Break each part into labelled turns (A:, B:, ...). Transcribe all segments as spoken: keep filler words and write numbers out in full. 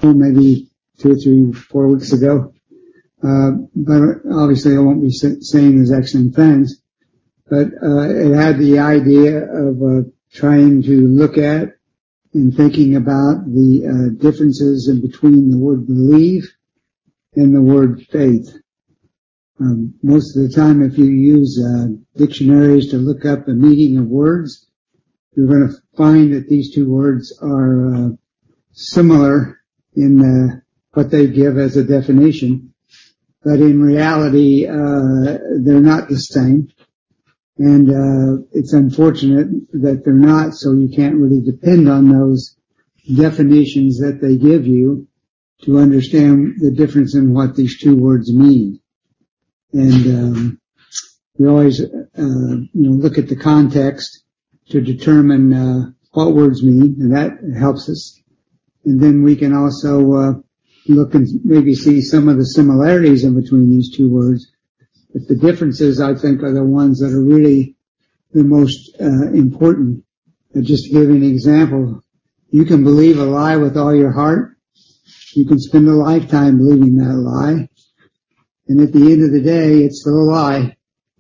A: maybe two or three, four weeks ago. Uh, but obviously I won't be saying those excellent things. But uh, it had the idea of uh, trying to look at and thinking about the uh, differences in between the word believe and the word faith. Um, most of the time, if you use uh, dictionaries to look up the meaning of words, you're going to find that these two words are uh, similar in uh, what they give as a definition, but in reality, uh, they're not the same. And uh, it's unfortunate that they're not, so you can't really depend on those definitions that they give you to understand the difference in what these two words mean. And um, we always, uh, you know, look at the context to determine uh, what words mean, and that helps us. And then we can also uh, look and maybe see some of the similarities in between these two words. But the differences, I think, are the ones that are really the most uh, important. Uh, just to give you an example, you can believe a lie with all your heart. You can spend a lifetime believing that lie. And at the end of the day, it's still a lie.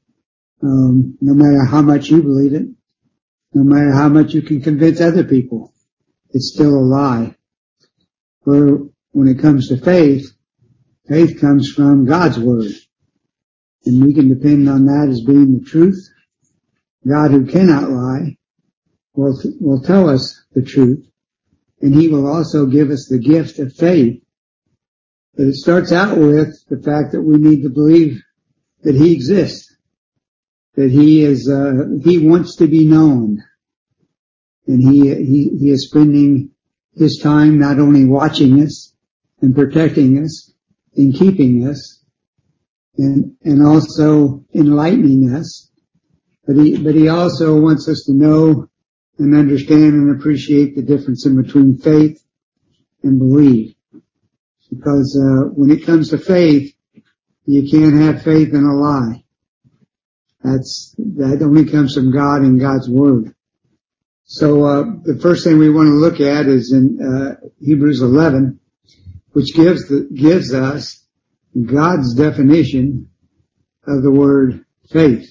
A: Um, no matter how much you believe it, no matter how much you can convince other people, it's still a lie. Where when it comes to faith, faith comes from God's Word. And we can depend on that as being the truth. God, who cannot lie, will, will tell us the truth. And He will also give us the gift of faith. But it starts out with the fact that we need to believe that He exists. That He is, uh, He wants to be known. And He, He, He is spending His time not only watching us and protecting us and keeping us, and, and also enlightening us. But he, but he also wants us to know and understand and appreciate the difference in between faith and belief. Because, uh, when it comes to faith, you can't have faith in a lie. That's, that only comes from God and God's Word. So, uh, the first thing we want to look at is in, uh, Hebrews eleven, which gives the, gives us God's definition of the word faith.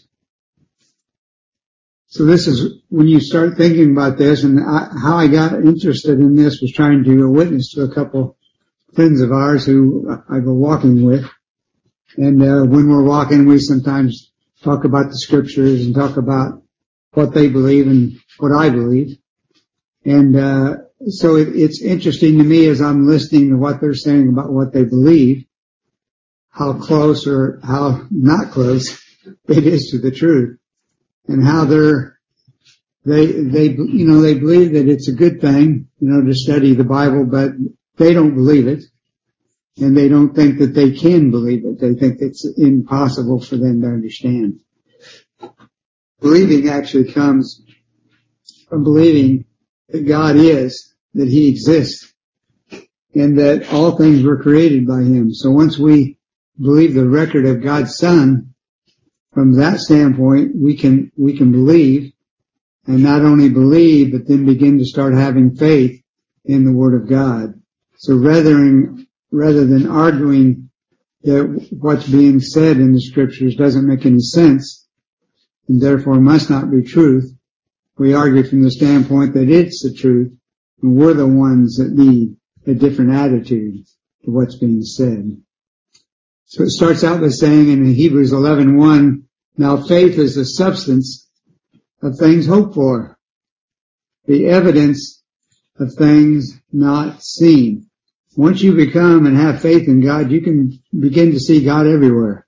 A: So this is when you start thinking about this, and I, how I got interested in this was trying to witness to a couple friends of ours who I've been walking with. And uh, when we're walking, we sometimes talk about the scriptures and talk about what they believe and what I believe. And uh, so it, it's interesting to me as I'm listening to what they're saying about what they believe, how close or how not close it is to the truth, and how they're, they, they, you know, they believe that it's a good thing, you know, to study the Bible, but they don't believe it, and they don't think that they can believe it. They think it's impossible for them to understand. Believing actually comes from believing that God is, that He exists, and that all things were created by Him. So once we believe the record of God's Son, from that standpoint, we can, we can believe, and not only believe, but then begin to start having faith in the Word of God. So rather than, rather than arguing that what's being said in the Scriptures doesn't make any sense, and therefore must not be truth, we argue from the standpoint that it's the truth, and we're the ones that need a different attitude to what's being said. So it starts out by saying in Hebrews eleven one, now faith is the substance of things hoped for, the evidence of things not seen. Once you become and have faith in God, you can begin to see God everywhere.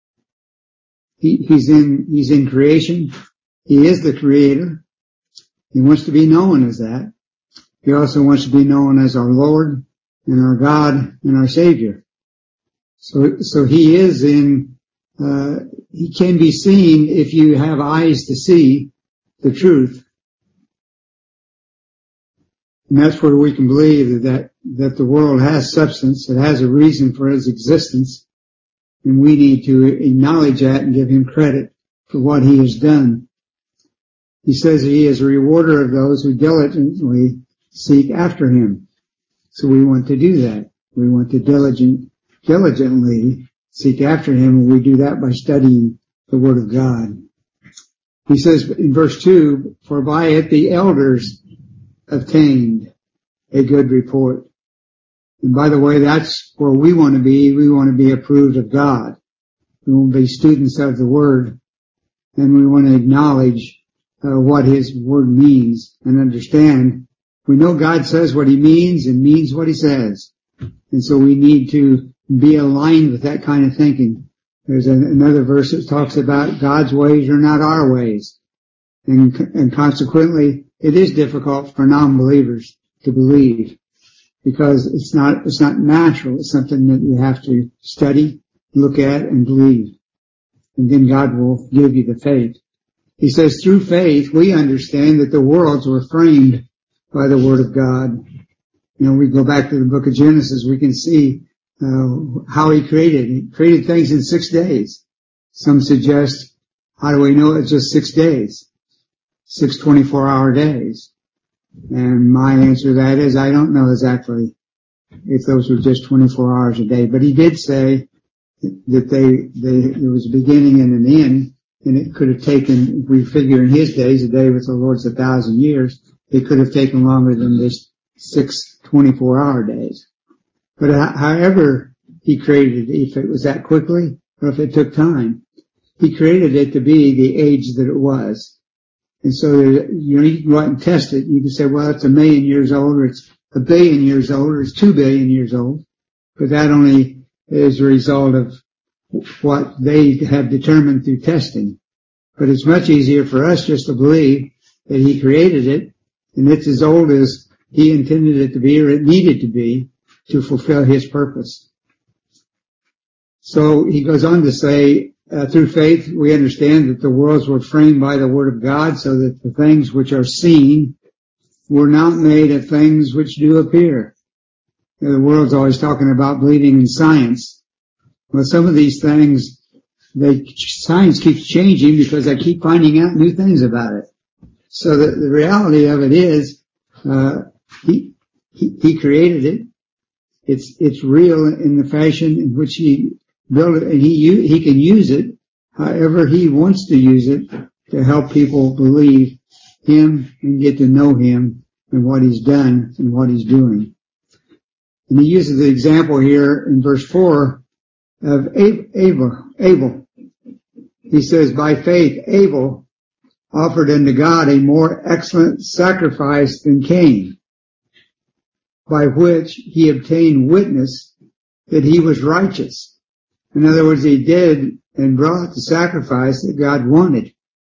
A: He, he's in, he's in creation. He is the creator. He wants to be known as that. He also wants to be known as our Lord and our God and our Savior. So, so He is in, uh, He can be seen if you have eyes to see the truth. And that's where we can believe that, that the world has substance, it has a reason for its existence, and we need to acknowledge that and give Him credit for what He has done. He says He is a rewarder of those who diligently seek after Him. So we want to do that. We want to diligent, diligently seek after him, and we do that by studying the Word of God. He says in verse two, for by it the elders obtained a good report. And by the way, that's where we want to be. We want to be approved of God. We want to be students of the Word, and we want to acknowledge uh, what His Word means and understand. We know God says what He means and means what He says. And so we need to be aligned with that kind of thinking. There's an, another verse that talks about God's ways are not our ways. And, and consequently, it is difficult for non-believers to believe because it's not, it's not natural. It's something that you have to study, look at, and believe. And then God will give you the faith. He says, through faith, we understand that the worlds were framed by the Word of God. You know, we go back to the book of Genesis, we can see uh, how He created. He created things in six days. Some suggest, how do we know it's just six days? Six twenty-four hour days. And my answer to that is I don't know exactly if those were just twenty-four hours a day. But He did say that they, they, there was a beginning and an end, and it could have taken, if we figure in His days, a day with the Lord's a thousand years, it could have taken longer than this six twenty-four hour days. But however He created it, if it was that quickly, or if it took time, He created it to be the age that it was. And so, you know, you can go out and test it. You can say, well, it's a million years old, or it's a billion years old, or it's two billion years old. But that only is a result of what they have determined through testing. But it's much easier for us just to believe that He created it, and it's as old as He intended it to be, or it needed to be, to fulfill His purpose. So he goes on to say, uh, through faith we understand that the worlds were framed by the Word of God, so that the things which are seen were not made of things which do appear. You know, the world's always talking about believing in science. Well, some of these things, they, science keeps changing because they keep finding out new things about it. So the, the reality of it is, uh, he, he, he created it. It's, it's real in the fashion in which He built it, and he, he can use it however He wants to use it to help people believe Him and get to know Him and what He's done and what He's doing. And he uses the example here in verse four of Abel. Abel. He says, by faith Abel offered unto God a more excellent sacrifice than Cain, by which he obtained witness that he was righteous. In other words, he did and brought the sacrifice that God wanted.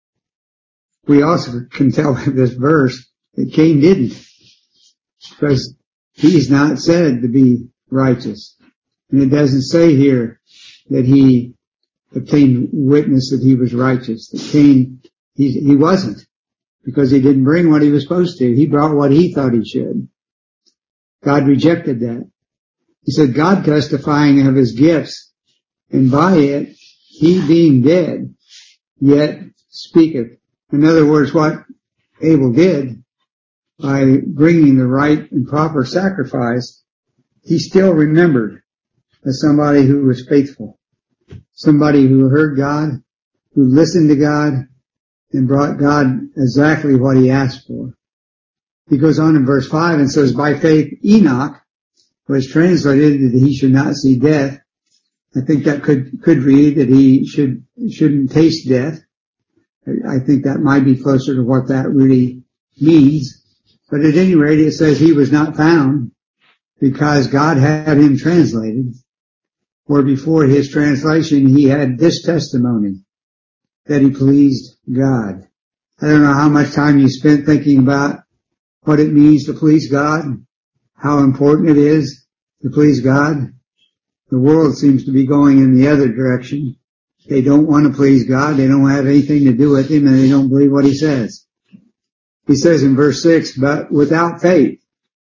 A: We also can tell by this verse that Cain didn't, because he's not said to be righteous. And it doesn't say here that he obtained witness that he was righteous. That Cain, he, he wasn't, because he didn't bring what he was supposed to. He brought what he thought he should. God rejected that. He said, God testifying of His gifts, and by it he being dead yet speaketh. In other words, what Abel did by bringing the right and proper sacrifice, he still remembered as somebody who was faithful, somebody who heard God, who listened to God, and brought God exactly what he asked for. He goes on in verse five and says, by faith Enoch was translated that he should not see death. I think that could, could read that he should, shouldn't taste death. I think that might be closer to what that really means. But at any rate, it says he was not found because God had him translated, where before his translation he had this testimony, that he pleased God. I don't know how much time you spent thinking about what it means to please God, how important it is to please God. The world seems to be going in the other direction. They don't want to please God. They don't have anything to do with Him, and they don't believe what He says. He says in verse six, but without faith,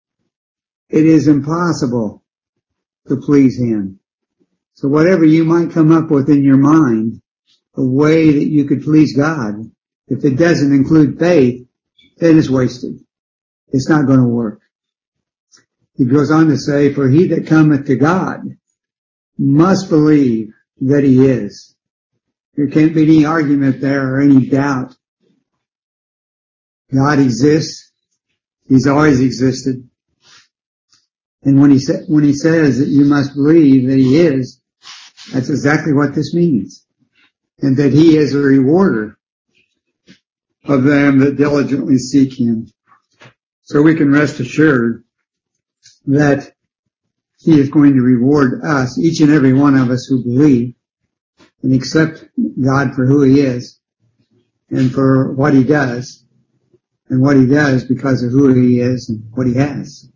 A: it is impossible to please Him. So whatever you might come up with in your mind, a way that you could please God, if it doesn't include faith, then it's wasted. It's not going to work. He goes on to say, for he that cometh to God must believe that he is. There can't be any argument there or any doubt. God exists. He's always existed. And when he sa- when he says that you must believe that he is, that's exactly what this means. And that he is a rewarder of them that diligently seek him. So we can rest assured that he is going to reward us, each and every one of us who believe and accept God for who he is and for what he does, and what he does because of who he is and what he has.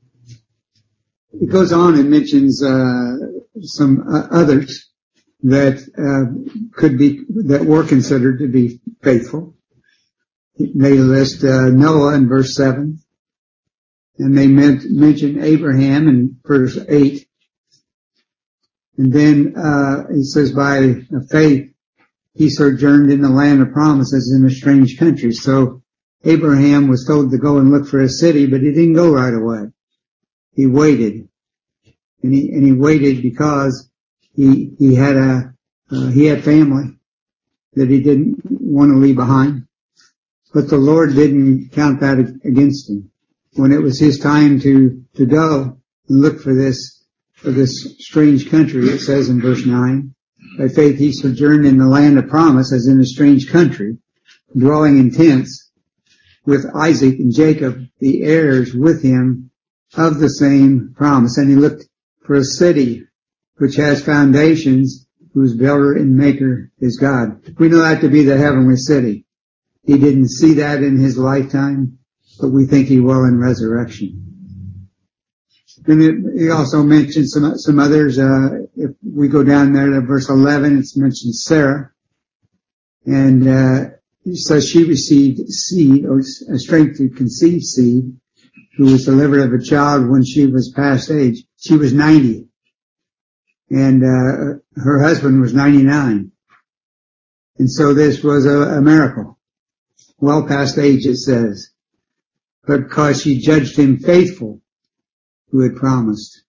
A: It goes on and mentions uh, some uh, others that uh, could be, that were considered to be faithful. They list uh, Noah in verse seven, and they meant, mention Abraham in verse eight. And then uh he says, by faith he sojourned in the land of promises in a strange country. So Abraham was told to go and look for a city, but he didn't go right away. He waited, and he and he waited because he he had a uh, he had family that he didn't want to leave behind. But the Lord didn't count that against him. When it was his time to to go and look for this for this strange country, it says in verse nine, by faith he sojourned in the land of promise as in a strange country, dwelling in tents with Isaac and Jacob, the heirs with him of the same promise. And he looked for a city which has foundations, whose builder and maker is God. We know that to be the heavenly city. He didn't see that in his lifetime, but we think he will in resurrection. And it, he also mentions some some others. Uh, if we go down there to verse eleven, it's mentioned Sarah, and uh, it says she received seed, or a strength to conceive seed, who was delivered of a child when she was past age. She was ninety, and uh, her husband was ninety-nine, and so this was a, a miracle. Well past age, it says, because she judged him faithful who had promised.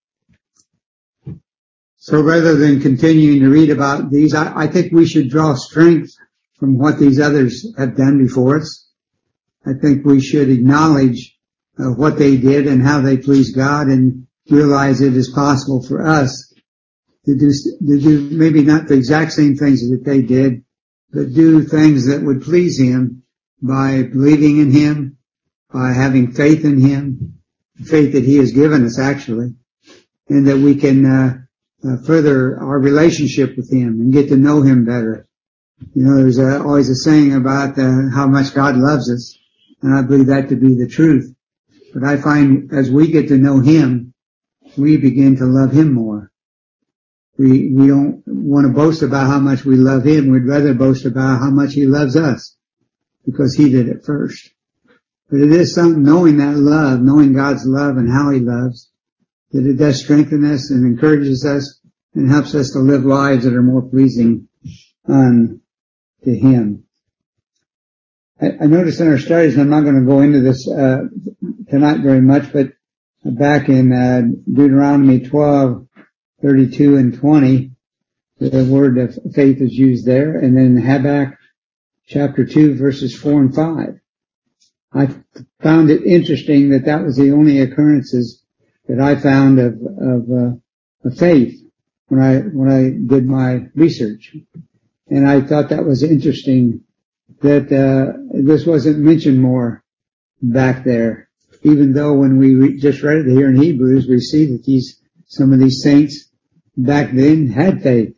A: So rather than continuing to read about these, I, I think we should draw strength from what these others have done before us. I think we should acknowledge uh, what they did and how they pleased God, and realize it is possible for us to do, to do maybe not the exact same things that they did, but do things that would please him by believing in him, by having faith in him, faith that he has given us actually, and that we can uh, uh, further our relationship with him and get to know him better. You know, there's a, always a saying about uh, how much God loves us, and I believe that to be the truth. But I find as we get to know him, we begin to love him more. We we don't want to boast about how much we love him. We'd rather boast about how much he loves us, because he did it first. But it is something, knowing that love, knowing God's love and how he loves, that it does strengthen us and encourages us and helps us to live lives that are more pleasing um, to him. I, I noticed in our studies, and I'm not going to go into this uh, tonight very much, but back in uh, Deuteronomy twelve, thirty-two and twenty, the word of faith is used there, and then Habakkuk chapter two, verses four and five. I found it interesting that that was the only occurrences that I found of of, uh, of faith when I when I did my research, and I thought that was interesting that uh, this wasn't mentioned more back there. Even though when we re- just read it here in Hebrews, we see that these some of these saints back then had faith.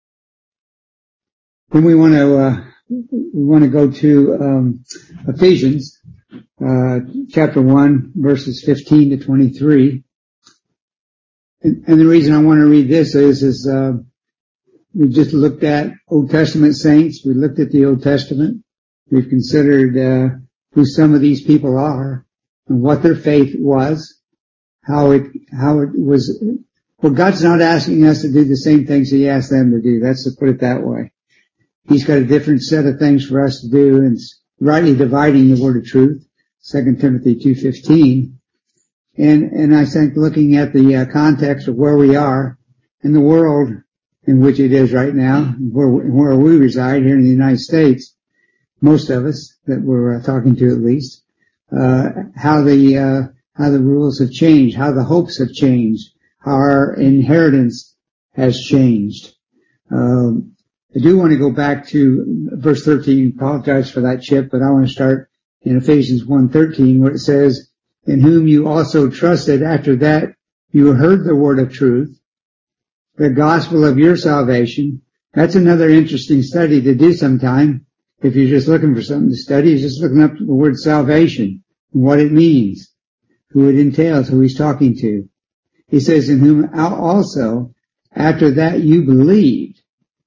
A: Then we want to uh, we want to go to um, Ephesians. Uh, chapter one, verses fifteen to twenty-three. And, and the reason I want to read this is, is, uh, we just looked at Old Testament saints. We looked at the Old Testament. We've considered, uh, who some of these people are and what their faith was, how it, how it was. Well, God's not asking us to do the same things he asked them to do. That's to put it that way. He's got a different set of things for us to do, and rightly dividing the word of truth. Second Timothy two fifteen, And, and I think looking at the uh, context of where we are and the world in which it is right now, where, where we reside here in the United States, most of us that we're uh, talking to at least, uh, how the, uh, how the rules have changed, how the hopes have changed, how our inheritance has changed. Um, I do want to go back to verse thirteen. Apologize for that, Chip, but I want to start in Ephesians one thirteen, where it says, in whom you also trusted after that you heard the word of truth, the gospel of your salvation. That's another interesting study to do sometime. If you're just looking for something to study, you're just looking up the word salvation and what it means, who it entails, who he's talking to. He says, in whom also after that you believed,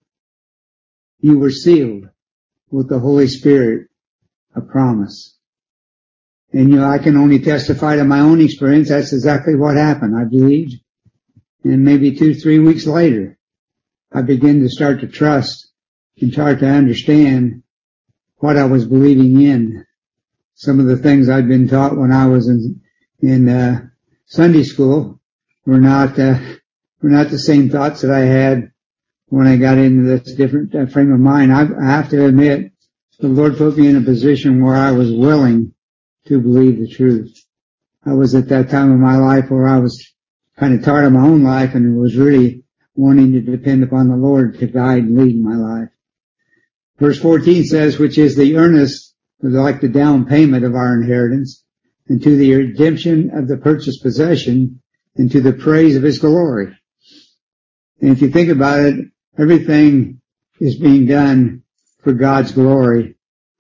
A: you were sealed with the Holy Spirit, a promise. And you know, I can only testify to my own experience. That's exactly what happened. I believed. And maybe two, three weeks later, I began to start to trust and start to understand what I was believing in. Some of the things I'd been taught when I was in, in, uh, Sunday school were not, uh, were not the same thoughts that I had when I got into this different uh, frame of mind. I, I have to admit, the Lord put me in a position where I was willing to believe the truth. I was at that time of my life where I was kind of tired of my own life and was really wanting to depend upon the Lord to guide and lead my life. Verse fourteen says, which is the earnest, like the down payment of our inheritance, and to the redemption of the purchased possession, and to the praise of his glory. And if you think about it, everything is being done for God's glory.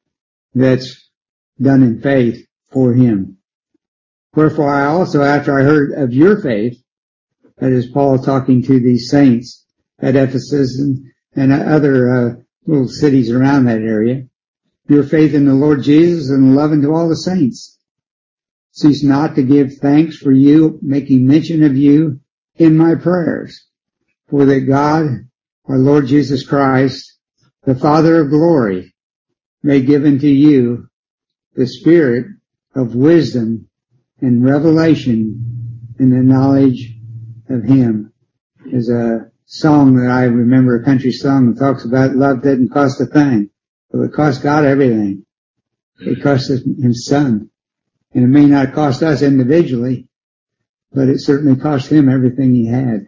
A: That's done in faith for him. Wherefore I also, after I heard of your faith, that is Paul talking to these saints at Ephesus and, and other uh, little cities around that area, your faith in the Lord Jesus and love unto all the saints. Cease not to give thanks for you, making mention of you in my prayers, for that God, our Lord Jesus Christ, the Father of glory, may give unto you the spirit of wisdom and revelation in the knowledge of him. There's a song that I remember, a country song that talks about love doesn't cost a thing, but it cost God everything. It cost his son. And it may not cost us individually, but it certainly cost him everything he had.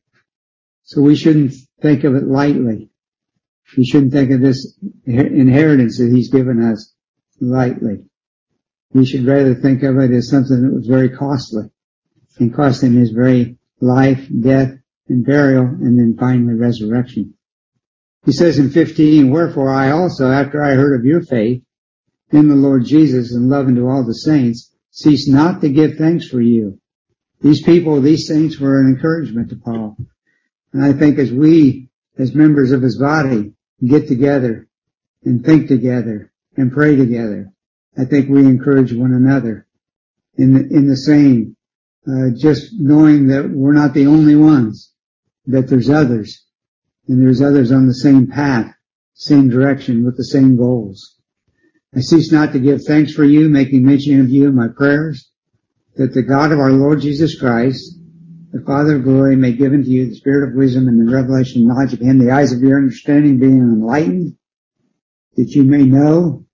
A: So we shouldn't think of it lightly. We shouldn't think of this inheritance that he's given us lightly. We should rather think of it as something that was very costly and cost him his very life, death, and burial, and then finally resurrection. He says in fifteen, wherefore I also, after I heard of your faith in the Lord Jesus and love unto all the saints, cease not to give thanks for you. These people, these saints were an encouragement to Paul. And I think as we, as members of his body, get together and think together and pray together, I think we encourage one another in the, in the same, uh, just knowing that we're not the only ones, that there's others, and there's others on the same path, same direction, with the same goals. I cease not to give thanks for you, making mention of you in my prayers, that the God of our Lord Jesus Christ, the Father of glory, may give unto you the spirit of wisdom and the revelation and knowledge of him, the eyes of your understanding being enlightened, that you may know.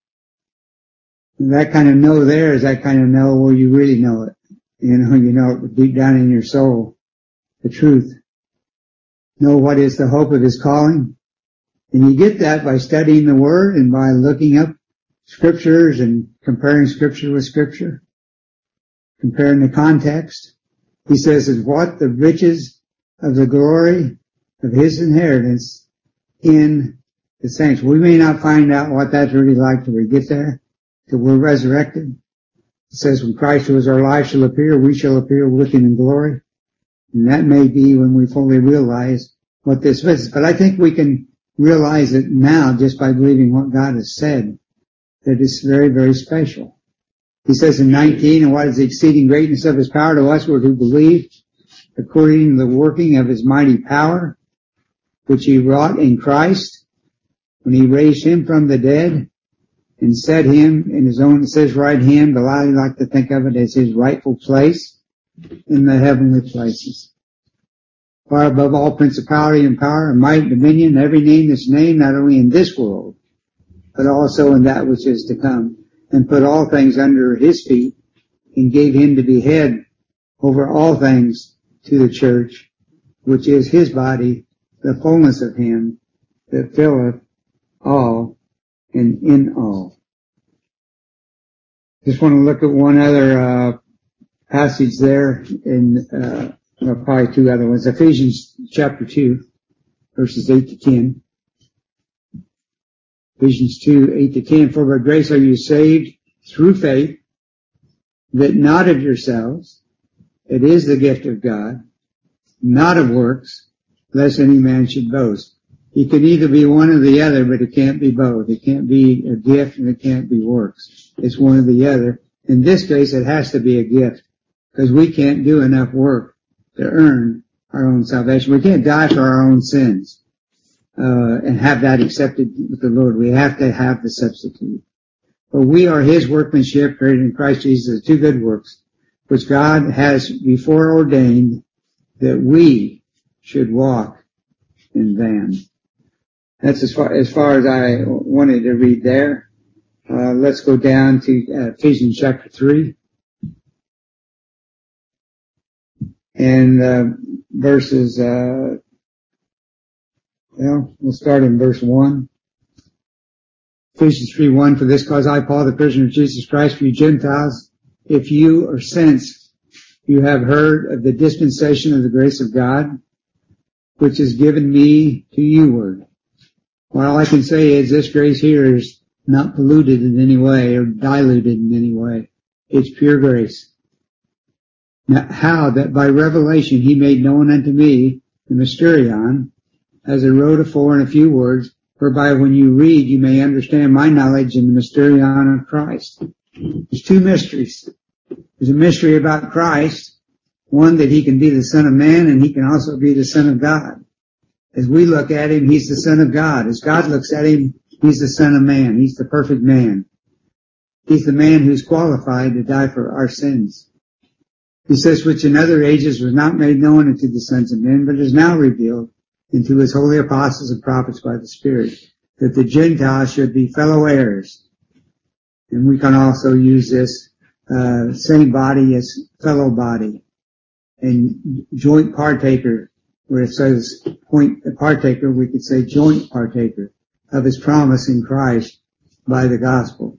A: And that kind of know there is that kind of know where you really know it. You know, you know it deep down in your soul, the truth. Know what is the hope of his calling. And you get that by studying the Word and by looking up scriptures and comparing scripture with scripture, comparing the context. He says, is what the riches of the glory of his inheritance in the saints. We may not find out what that's really like till we get there, till we're resurrected. It says, when Christ who is our life shall appear, we shall appear with him in glory. And that may be when we fully realize what this is. But I think we can realize it now just by believing what God has said, that it's very, very special. He says in nineteen, and what is the exceeding greatness of his power to us who believe, according to the working of his mighty power, which he wrought in Christ, when he raised him from the dead, and set him in his own, it says right hand, but I like to think of it as his rightful place, in the heavenly places, far above all principality and power and might and dominion, every name that's named, not only in this world, but also in that which is to come, and put all things under his feet, and gave him to be head over all things to the church, which is his body, the fullness of him that filleth all and in all. Just want to look at one other uh passage there, in uh well, probably two other ones. Ephesians chapter two, verses eight to ten. Ephesians two, eight to ten. For by grace are you saved through faith, that not of yourselves, it is the gift of God, not of works, lest any man should boast. It can either be one or the other, but it can't be both. It can't be a gift and it can't be works. It's one or the other. In this case, it has to be a gift, because we can't do enough work to earn our own salvation. We can't die for our own sins uh and have that accepted with the Lord. We have to have the substitute. But we are his workmanship, created in Christ Jesus, two good works, which God has before ordained that we should walk in them. That's as far as far as I wanted to read there. Uh let's go down to uh, Ephesians chapter three. And uh verses, uh well, we'll start in verse one. Ephesians three one, for this cause I, Paul, the prisoner of Jesus Christ, for you Gentiles, if you, or since you have heard of the dispensation of the grace of God, which is given me to you-ward. Well, all I can say is this grace here is not polluted in any way or diluted in any way. It's pure grace. Now, how that by revelation he made known unto me the mysterion, as I wrote afore in a few words, whereby when you read you may understand my knowledge in the mysterion of Christ. There's two mysteries. There's a mystery about Christ, one that he can be the Son of Man and he can also be the Son of God. As we look at him, he's the Son of God. As God looks at him, he's the Son of Man. He's the perfect man. He's the man who's qualified to die for our sins. He says, which in other ages was not made known unto the sons of men, but is now revealed into his holy apostles and prophets by the Spirit, that the Gentiles should be fellow heirs. And we can also use this uh same body as fellow body, and joint partaker, where it says point partaker, we could say joint partaker of his promise in Christ by the gospel.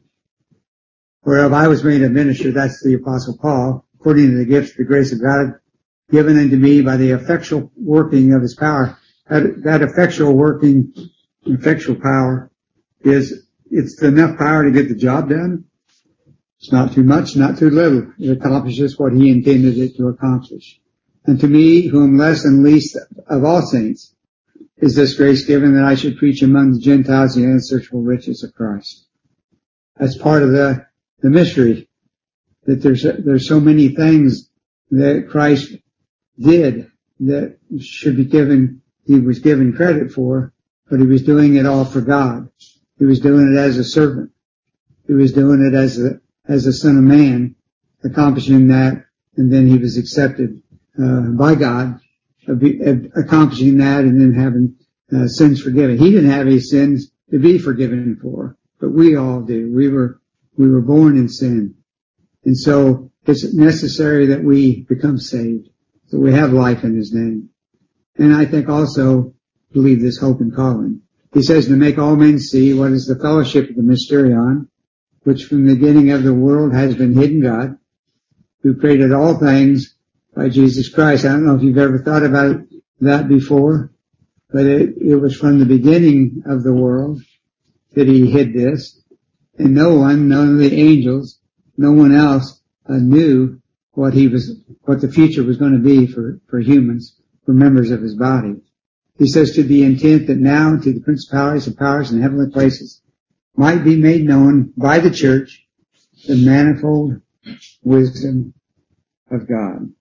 A: Whereof I was made a minister, that's the Apostle Paul, according to the gifts of the grace of God given unto me by the effectual working of his power. That, that effectual working, effectual power is, it's enough power to get the job done. It's not too much, not too little. It accomplishes what he intended it to accomplish. And to me, who am less and least of all saints, is this grace given that I should preach among the Gentiles the unsearchable riches of Christ. That's part of the, the mystery, that there's, there's so many things that Christ did that should be given, he was given credit for, but he was doing it all for God. He was doing it as a servant. He was doing it as a, as a son of man, accomplishing that, and then he was accepted, uh, by God, uh, be, uh, accomplishing that and then having, uh, sins forgiven. He didn't have any sins to be forgiven for, but we all do. We were, we were born in sin. And so it's necessary that we become saved, that we have life in his name. And I think also believe this hope and calling. He says to make all men see what is the fellowship of the mysterion, which from the beginning of the world has been hidden God, who created all things by Jesus Christ. I don't know if you've ever thought about that before, but it, it was from the beginning of the world that he hid this. And no one, none of the angels, no one else uh, knew what he was, what the future was going to be for, for humans, for members of his body. He says to the intent that now to the principalities and powers in heavenly places might be made known by the church the manifold wisdom of God.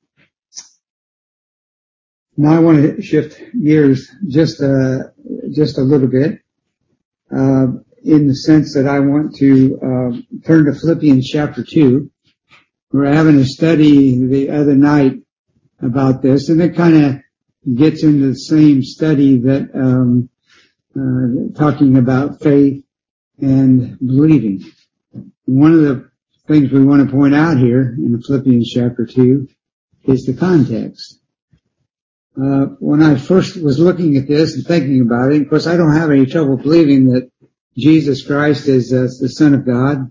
A: Now I want to shift gears just a, just a little bit, uh, in the sense that I want to, uh, turn to Philippians chapter two, were having a study the other night about this, and it kind of gets into the same study that um, uh, talking about faith and believing. One of the things we want to point out here in Philippians chapter two is the context. Uh, when I first was looking at this and thinking about it, of course I don't have any trouble believing that Jesus Christ is uh, the Son of God,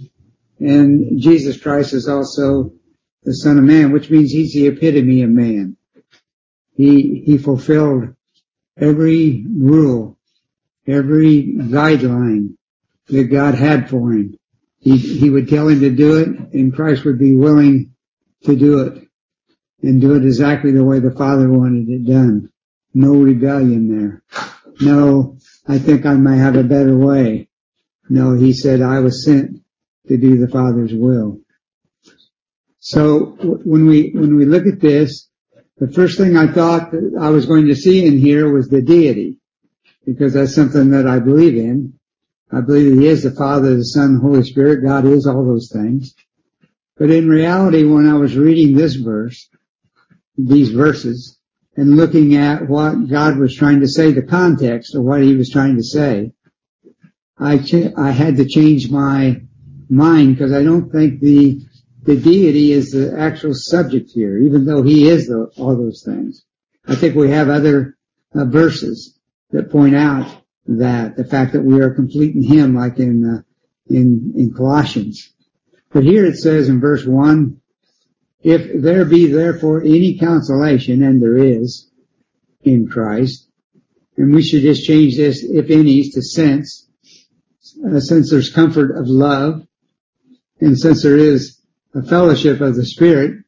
A: and Jesus Christ is also the Son of Man, which means he's the epitome of man. He, he fulfilled every rule, every guideline that God had for him. He, he would tell him to do it, and Christ would be willing to do it, and do it exactly the way the Father wanted it done. No rebellion there. No, I think I might have a better way. No, he said, I was sent to do the Father's will. So when we, when we look at this, the first thing I thought that I was going to see in here was the deity, because that's something that I believe in. I believe that he is the Father, the Son, the Holy Spirit. God is all those things. But in reality, when I was reading this verse, these verses, and looking at what God was trying to say, the context of what he was trying to say, I ch- I had to change my mind, because I don't think the the deity is the actual subject here, even though he is the, all those things. I think we have other uh, verses that point out that the fact that we are complete in him, like in uh, in in Colossians. But here it says in verse one, if there be therefore any consolation, and there is in Christ, and we should just change this, if any, to sense, uh, since there's comfort of love, and since there is a fellowship of the Spirit,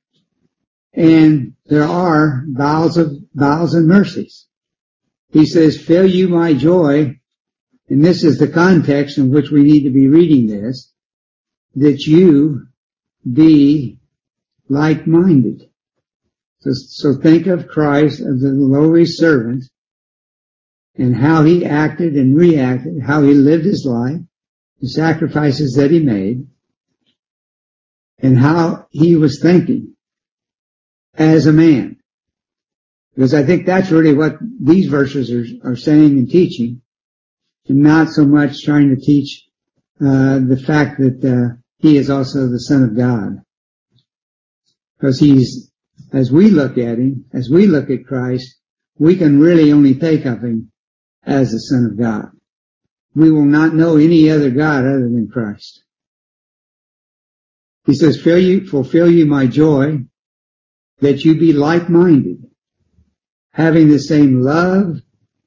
A: and there are bowels of bowels and mercies. He says, fill you my joy, and this is the context in which we need to be reading this, that you be like-minded. So, so think of Christ as the lowly servant, and how he acted and reacted, how he lived his life, the sacrifices that he made, and how he was thinking as a man. Because I think that's really what these verses are, are saying and teaching, and not so much trying to teach uh, the fact that uh, he is also the Son of God. Because he's, as we look at him, as we look at Christ, we can really only think of him as the Son of God. We will not know any other God other than Christ. He says, fill you, fulfill you my joy, that you be like-minded, having the same love,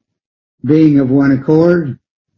A: being of one accord,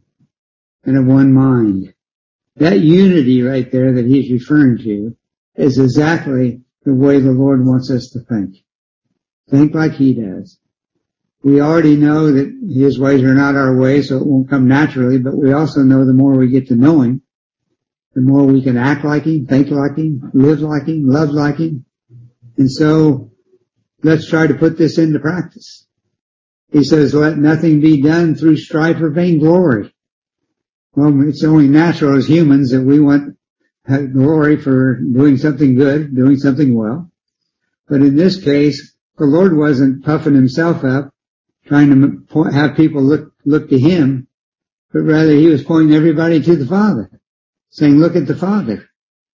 A: and of one mind. That unity right there that he's referring to is exactly the way the Lord wants us to think. Think like he does. We already know that his ways are not our ways, so it won't come naturally, but we also know the more we get to know him, the more we can act like him, think like him, live like him, love like him. And so let's try to put this into practice. He says, let nothing be done through strife or vainglory. Well, it's only natural as humans that we want glory for doing something good, doing something well. But in this case, the Lord wasn't puffing himself up, trying to have people look, look to him, but rather he was pointing everybody to the Father, saying, look at the Father.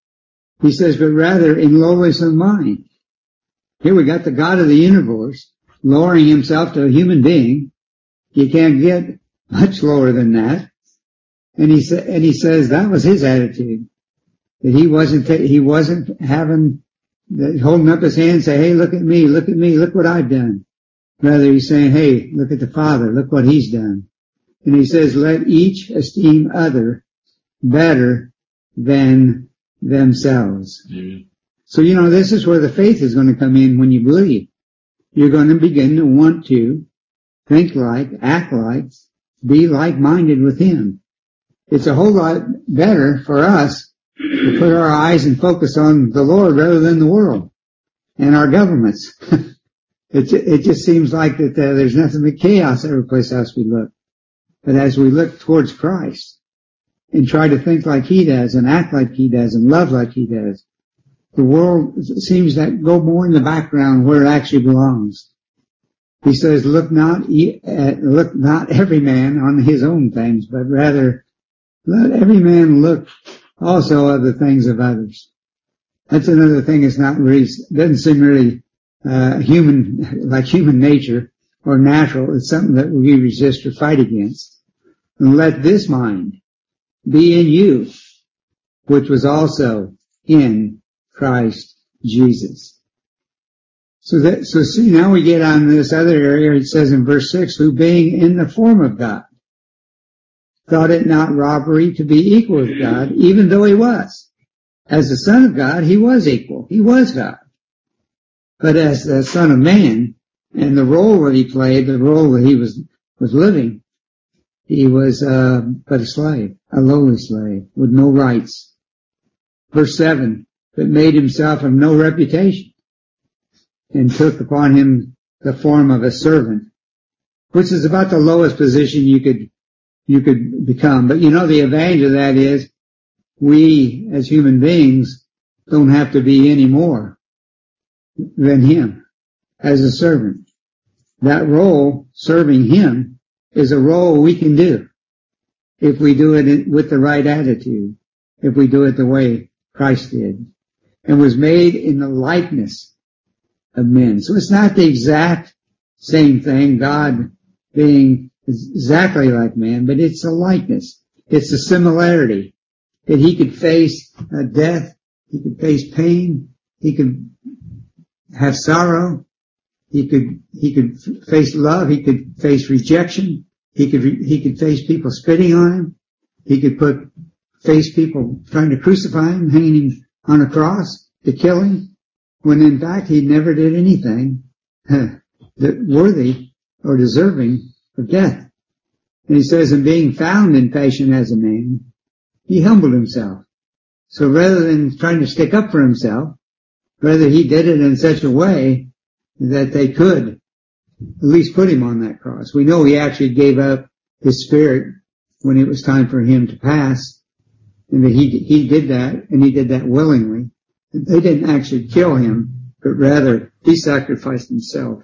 A: He says, but rather in lowliness of mind. Here we got the God of the universe lowering himself to a human being. You can't get much lower than that. And he sa- and he says that was his attitude. That he wasn't, ta- he wasn't having, that holding up his hand and say, hey, look at me, look at me, look what I've done. Rather he's saying, hey, look at the Father, look what he's done. And he says, let each esteem other better than themselves. Mm-hmm. So, you know, this is where the faith is going to come in when you believe. You're going to begin to want to think like, act like, be like-minded with him. It's a whole lot better for us to put our eyes and focus on the Lord rather than the world and our governments. it, it just seems like that uh, there's nothing but chaos every place else we look. But as we look towards Christ and try to think like he does and act like he does and love like he does, the world seems to go more in the background where it actually belongs. He says, look not, at, look not every man on his own things, but rather let every man look also at the things of others. That's another thing that's not really, doesn't seem really, uh, human, like human nature or natural. It's something that we resist or fight against. And let this mind be in you, which was also in Christ Jesus. So that, so see, now we get on this other area. It says in verse six, who being in the form of God, thought it not robbery to be equal with God, even though he was. As the Son of God, he was equal. He was God. But as the Son of Man, and the role that he played, the role that he was, was living, he was, uh, but a slave, a lowly slave, with no rights. Verse seven, that made himself of no reputation, and took upon him the form of a servant, which is about the lowest position you could, you could become. But you know, the advantage of that is, we as human beings don't have to be any more than him as a servant. That role, serving him, is a role we can do if we do it with the right attitude, if we do it the way Christ did, and was made in the likeness of men. So it's not the exact same thing, God being exactly like man, but it's a likeness. It's a similarity that he could face uh, death, he could face pain, he could have sorrow, he could he could face love, he could face rejection, he could he could face people spitting on him, he could put face people trying to crucify him, hanging him on a cross to kill him, when in fact he never did anything that worthy or deserving of death. And he says, in being found in fashion as a man, he humbled himself. So rather than trying to stick up for himself, rather he did it in such a way that they could at least put him on that cross. We know he actually gave up his spirit when it was time for him to pass, and that he he did that, and he did that willingly. They didn't actually kill him, but rather he sacrificed himself.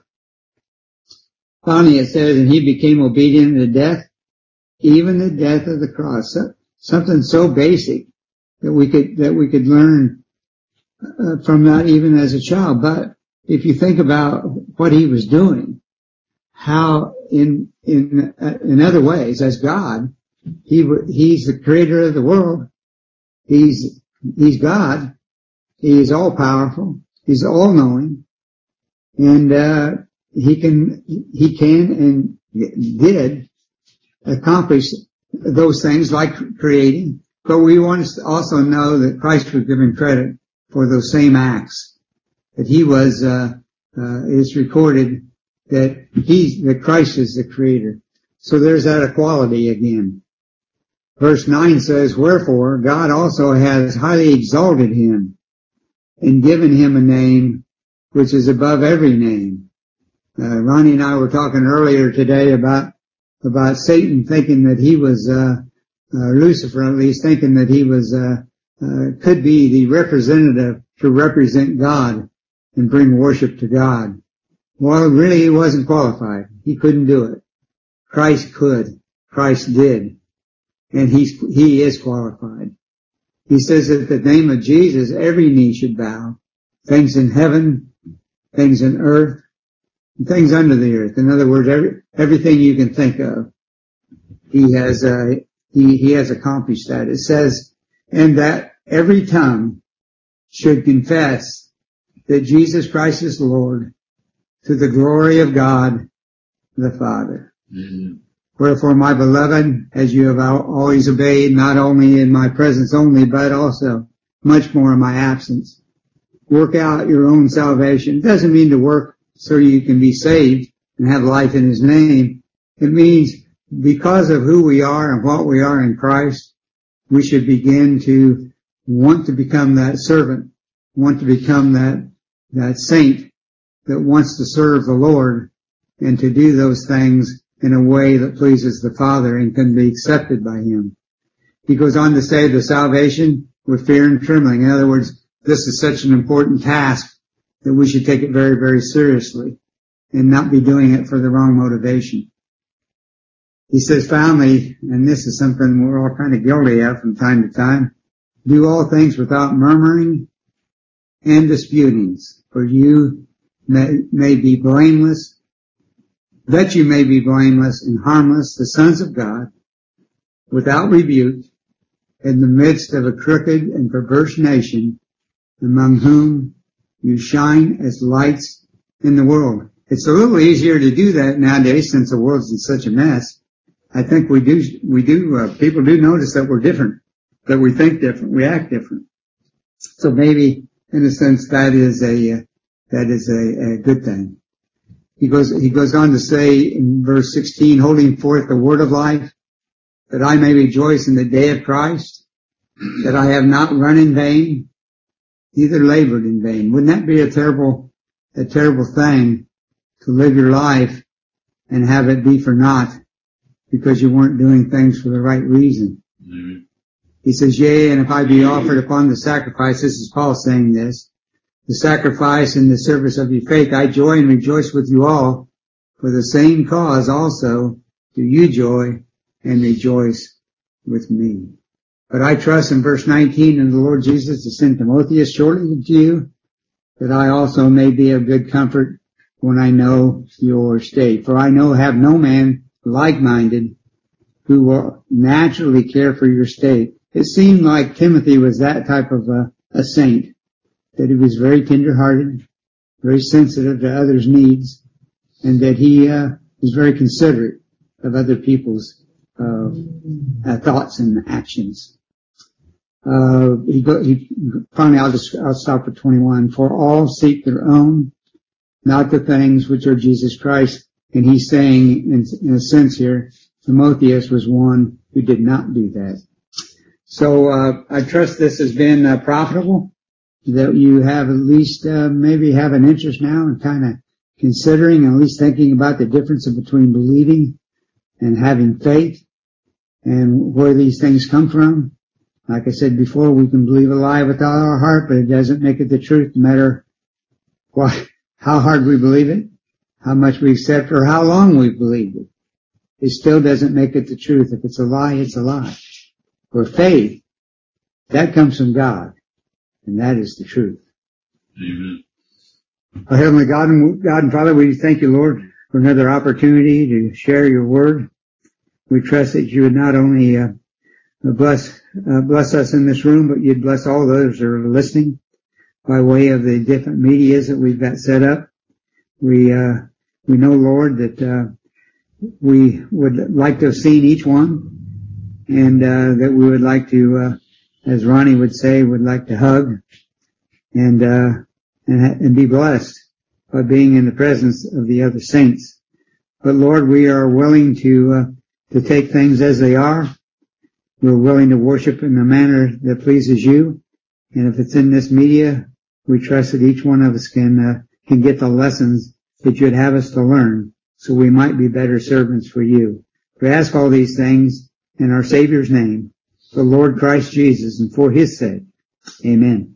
A: Finally it says, and he became obedient to death, even the death of the cross. So, something so basic that we could that we could learn uh, from that even as a child. But if you think about what he was doing, how in in uh, in other ways as God, he he's the creator of the world. He's he's God. He is all powerful. He's all knowing, and uh, he can he can and did accomplish those things like creating. But we want to also know that Christ was given credit for those same acts. That he was, uh, uh, it's recorded that he's, that Christ is the creator. So there's that equality again. Verse nine says, wherefore God also has highly exalted him and given him a name which is above every name. Uh, Ronnie and I were talking earlier today about, about Satan thinking that he was, uh, Uh, Lucifer, at least, thinking that he was, uh, uh, could be the representative to represent God and bring worship to God. Well, really, he wasn't qualified. He couldn't do it. Christ could. Christ did. And he's, he is qualified. He says that at the name of Jesus, every knee should bow. Things in heaven, things in earth, and things under the earth. In other words, every, everything you can think of. He has, uh, He, he has accomplished that. It says, and that every tongue should confess that Jesus Christ is Lord, to the glory of God the Father. Mm-hmm. Wherefore, my beloved, as you have always obeyed, not only in my presence only, but also much more in my absence, work out your own salvation. It doesn't mean to work so you can be saved and have life in his name. It means because of who we are and what we are in Christ, we should begin to want to become that servant, want to become that, that saint that wants to serve the Lord and to do those things in a way that pleases the Father and can be accepted by him. He goes on to say the salvation with fear and trembling. In other words, this is such an important task that we should take it very, very seriously and not be doing it for the wrong motivation. He says, finally, and this is something we're all kind of guilty of from time to time, do all things without murmuring and disputings, for you may, may be blameless, that you may be blameless and harmless, the sons of God, without rebuke, in the midst of a crooked and perverse nation, among whom you shine as lights in the world. It's a little easier to do that nowadays since the world's in such a mess. I think we do, we do, uh, people do notice that we're different, that we think different, we act different. So maybe, in a sense, that is a, uh, that is a, a good thing. He goes, he goes on to say in verse sixteen, holding forth the word of life, that I may rejoice in the day of Christ, that I have not run in vain, neither labored in vain. Wouldn't that be a terrible, a terrible thing to live your life and have it be for naught because you weren't doing things for the right reason? Mm-hmm. He says, yea, and if I be offered upon the sacrifice, this is Paul saying this, the sacrifice in the service of your faith, I joy and rejoice with you all. For the same cause also do you joy and rejoice with me. But I trust in verse nineteen in the Lord Jesus to send Timotheus shortly to you, that I also may be of good comfort when I know your state. For I know have no man like-minded who will naturally care for your state. It seemed like Timothy was that type of a, a saint, that he was very tender-hearted, very sensitive to others' needs, and that he uh, was very considerate of other people's uh, uh, thoughts and actions. Uh, he, go, he finally, I'll just I'll stop at twenty-one. For all seek their own, not the things which are Jesus Christ. And he's saying, in, in a sense here, Timotheus was one who did not do that. So uh, I trust this has been uh, profitable, that you have at least uh, maybe have an interest now in kind of considering and at least thinking about the difference between believing and having faith and where these things come from. Like I said before, we can believe a lie with all our heart, but it doesn't make it the truth, no matter what, how hard we believe it, how much we accept, or how long we've believed it. It still doesn't make it the truth. If it's a lie, it's a lie. For faith, that comes from God, and that is the truth.
B: Amen.
A: Our Heavenly God and, God and Father, we thank you, Lord, for another opportunity to share your word. We trust that you would not only uh, bless uh, bless us in this room, but you'd bless all those that are listening by way of the different medias that we've got set up. We uh we know, Lord, that uh we would like to have seen each one, and uh that we would like to, uh as Ronnie would say, would like to hug and uh and, and be blessed by being in the presence of the other saints. But Lord, we are willing to uh to take things as they are. We're willing to worship in a manner that pleases you. And if it's in this media, we trust that each one of us can, uh, can get the lessons that you'd have us to learn, so we might be better servants for you. We ask all these things in our Savior's name, the Lord Christ Jesus, and for his sake. Amen.